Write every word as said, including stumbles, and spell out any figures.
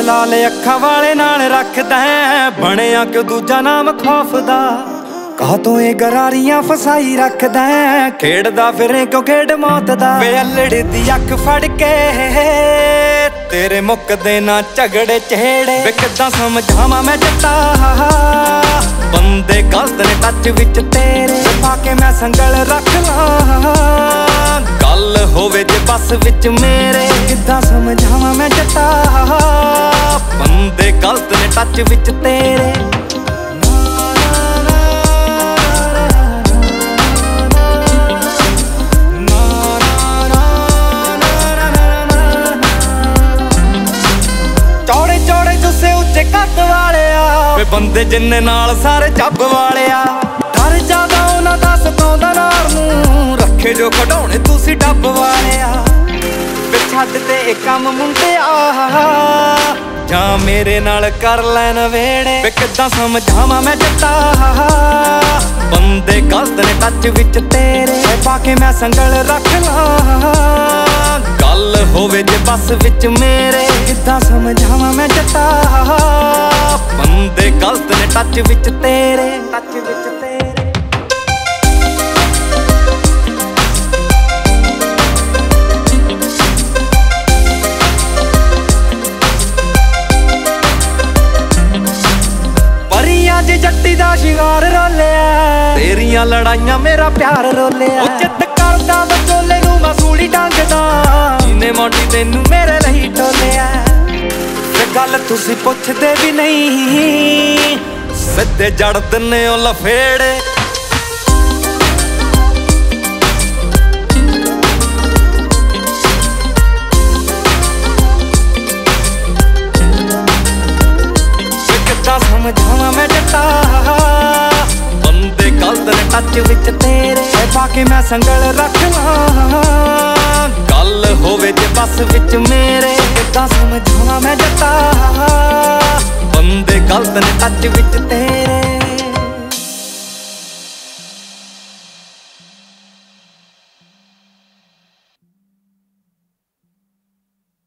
लाल अखां वाले नाल रखदा है, बणिया क्यों दूजा नाम खौफ दा। कहा तो ये गरारियां फसाई रखदा है, खेड़दा फिरे क्यों खेड़ मौत दा। वे अल्लड़ी दी अख फड़ के तेरे मुकदे ना झगड़े चेड़े। वे किद्दां समझावां मैं जट्टा, बंदे गलत ने टच विच तेरे। पाके मैं संगल रख ला गल होवे जे बस विच मेरे। किद्दां समझावां मैं जट्टा, बंदे गलत ने टच विच तेरे। चौड़े चौड़े जुस्से उच्चे कद वाले आ, वे बंदे जिन्ने नाल सारे जब वाले आ। डर जादा उन्हां दा सताउंदा नार नूं, रखे जो खड़ाउणे तुसी डब वाले आ। वे छड्ड ते इह कम मुंडिया, जां मेरे नाल कर लैन वेड़े। वे किद्दां समझावां मैं जट्टा, बंदे गलत ने टच विच तेरे। पाके मैं संगल रख ला गल होवे जे बस विच मेरे। किद्दां समझावां मैं जट्टा, बंदे गलत ने टच विच तेरे। टच विच तेरे। परियां जे जट्टी दा शिंगार रोलिया, तेरियां लड़ाइयां मेरा प्यार रोलिया। ओ चित करदा बचोले नूं मैं सूली डंगदा, जिने मोटी तैनू मेरे लई टोलिया। ते गल तुसी पुछदे भी नहीं, सिद्धे जड़ दिन्ने ओ लफेड़े। किद्दां समझावां मैं जट्टा, बंदे गलत ने टच विच तेरे। पाके मैं संगल रख ला गल होवे जे बस विच मेरे। किद्दां समझावां मैं जट्टा, बंदे गलत ने टच विच तेरे।